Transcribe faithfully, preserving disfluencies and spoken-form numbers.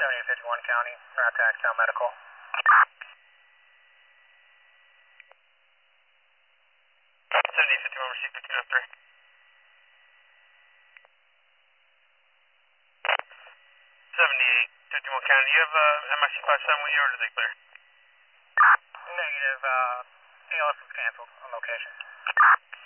seventy fifty-one County, route to Axtown Medical. seventy fifty-one, receive fifteen oh three. seventy-eight fifty-one County, do you have uh, M I C five seven with you or did they clear? Negative, uh, A L S was canceled on location.